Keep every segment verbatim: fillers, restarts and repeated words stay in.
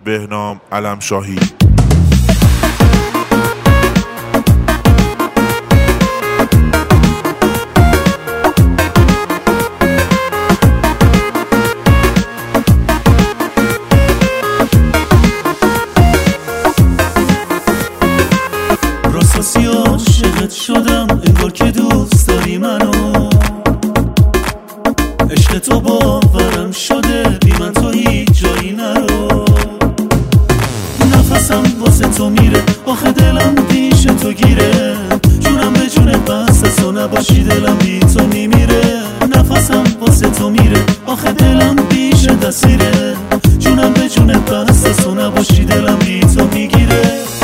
بهنام علمشاهی. راستاسی عاشقت شدم انگار که دوست داری منو، عشق تو باورم شده بی من تو هیچ جایی نرو. نفسم واسه تو میره آخه دلم پیش تو گیره، جونم به جونت بس از تو نباشی دلم بی تو میمیره. نفسم واسه تو میره آخه دلم پیش دستیره، جونم به جونت بس از تو نباشی دلم بی تو میگیره.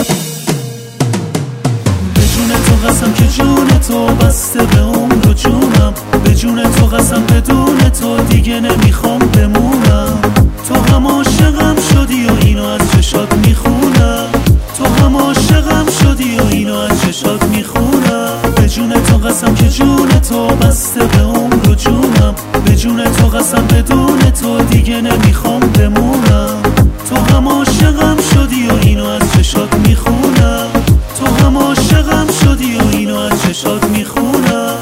تو قسم که جون تو بسته به عمر و جونم، به جون تو قسم بدون تو دیگه نمیخوام بمونم. تو هم عاشقم شدی و اینو از چشات میخونم، تو هم عاشقم شدی و اینو از چشات میخونم. به جون تو قسم که جون تو بسته به عمر و جونم، به جون تو قسم بدون تو دیگه نمیخوام بمونم. تو هم عاشقم شدی و اینو از چشات میخونم، تو هم عاشقم شدی و اینو از چشات میخونم.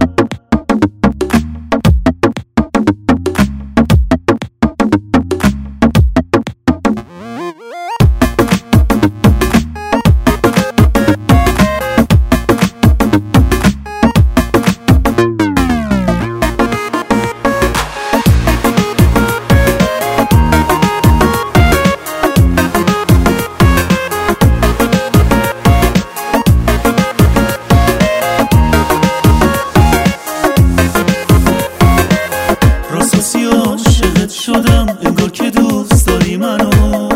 شدم انگار که دوست داری منو،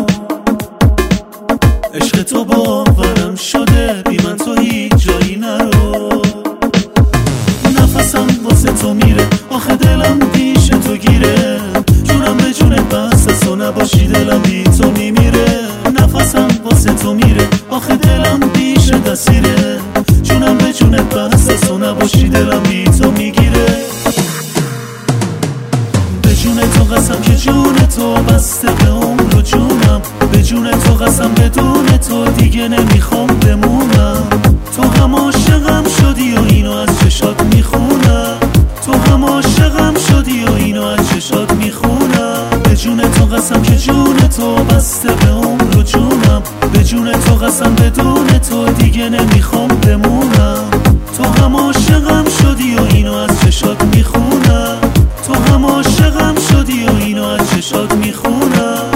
عشق تو باورم شده بی من تو هیچ جایی نرو. نفسم واسه تو میره آخه دلم پیش تو گیره، جونم به جونت بس از تو نباشی دلم بی تو میمیره. نفسم واسه تو میره آخه دلم پیش دستیره، جونم به جونت بس از تو نباشی دلم بی تو میگیره. به جون تو قسم که جون تو بسته به عمر و جونم، به جون تو قسم بدون تو دیگه نمیخوام بمونم. تو هم عاشقم شدی و اینو از چشات میخونم، تو هم عاشقم شدی و اینو از چشات میخونم. به جون تو قسم که جون تو بسته به عمر و جونم، به جون تو قسم بدون تو دیگه نمیخوام بمونم. تو هم عاشقم شدی و اینو از چشات میخونم، تو هم عاشقم شدی و اینو از چشات میخونم.